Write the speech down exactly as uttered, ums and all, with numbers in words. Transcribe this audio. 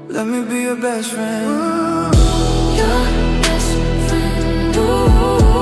Let me be your best friend. Your best friend. Ooh.